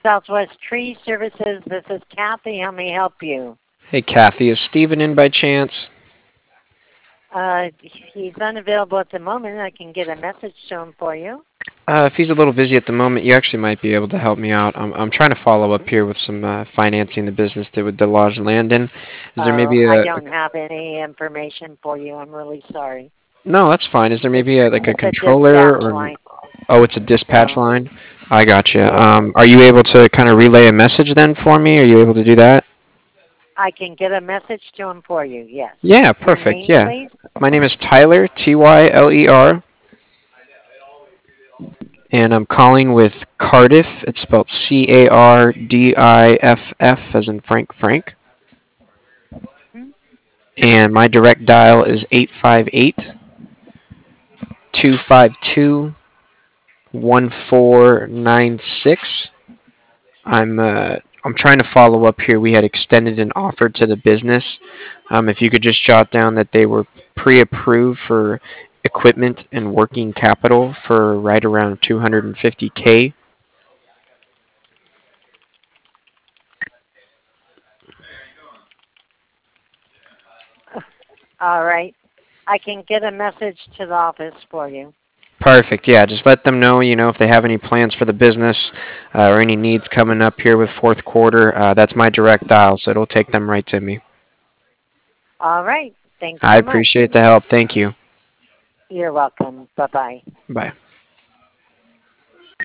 Southwest Tree Services. This is Kathy. How may I help you? Hey, Kathy, is Steven in by chance? He's unavailable at the moment. I can get a message to him for you. If he's a little busy at the moment, you actually might be able to help me out. I'm trying to follow up here with some financing the business that with Delage Landon. Is there Oh, maybe I a don't have any information for you. I'm really sorry. no, that's fine. Is there It's maybe like a it's a controller dispatch or line. oh, it's a dispatch So, line? I gotcha. yes, Are you able to kind of relay a message then for me? Are you able to do that? I can get a message to him for you. Yes. Yeah, Your perfect. name, Yeah. please? My name is Tyler, Tyler, and I'm calling with Cardiff. It's spelled Cardiff, as in Frank. Hmm? And my direct dial is 858-252-1496. I'm trying to follow up here. We had extended an offer to the business. If you could just jot down that they were pre-approved for equipment and working capital for right around 250K. All right. I can get a message to the office for you. Perfect. Yeah, just let them know, if they have any plans for the business or any needs coming up here with fourth quarter. That's my direct dial, so it'll take them right to me. All right. Thanks I so much. appreciate the help. Thank you. You're welcome. Bye-bye. Bye.